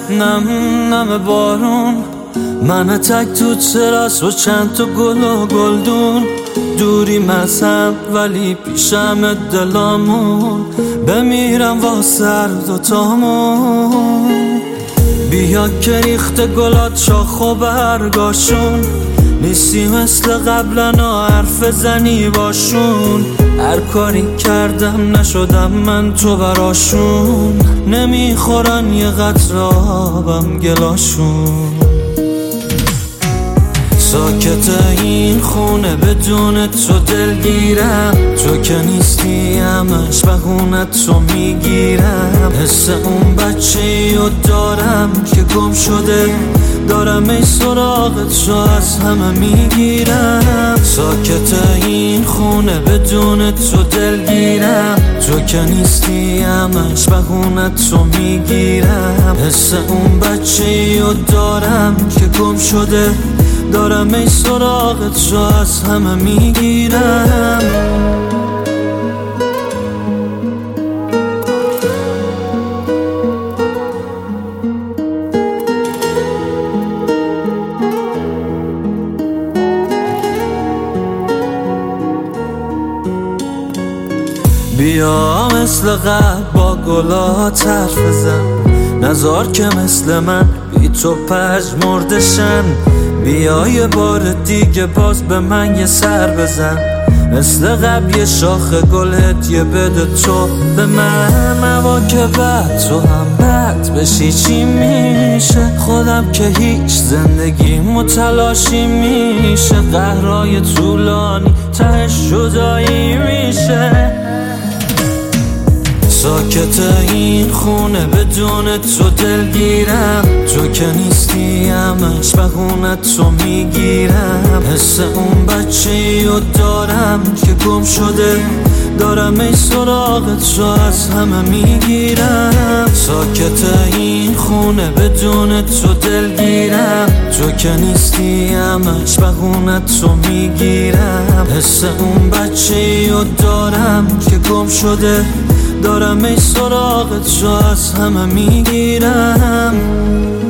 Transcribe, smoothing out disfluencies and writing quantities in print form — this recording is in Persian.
نم بارون، من تک تو تراس و چند تا گل و گلدون. دوری مذهب ولی پیشم دلامون، بمیرم واسه دوتامون. بیا که ریخته گلات شاخ و برگاشون، نیستی مثل قبلنا حرف زنی باشون. هر کاری کردم نشدم من تو براشون، نمیخورن یه قطره آبم گلاشون. ساکت این خونه بدون تو دلگیرم، تو که نیستی همش بهونت تو میگیرم. حس اون بچه‌ای رو دارم که گم شده، دارم ای سراغ تو از همه میگیرم. ساکت این خونه بدون تو دلگیرم، تو که نیستی همش بهونت تو میگیرم. حس اون بچه‌ای رو دارم که گم شده، دارم ای سراغ تو از همه میگیرم. بیا مثل قبل با گلات حرف بزن، نزار که مثل من بی تو پژمردشن. بیا یه بار دیگه باز به من یه سر بزن، مثل قبل یه شاخ گل هدیه بده تو به من. هوا که بد تو هم بد بشی چی میشه؟ خودم که هیچ زندگی متلاشی میشه. قهرهای طولانی تهش جدایی میشه. ساکت این خونه بدون تو دلگیرم، تو که نیستی همش بهونت تو میگیرم. حس اون بچه‌ای رو دارم که گم شده، دارم ای سراغ تو از همه میگیرم. ساکت این خونه بدون تو دلگیرم، تو که نیستی همش بهونت تو میگیرم. حس اون بچه‌ای رو دارم که گم شده، دارم ای سراغ تو از همه میگیرم.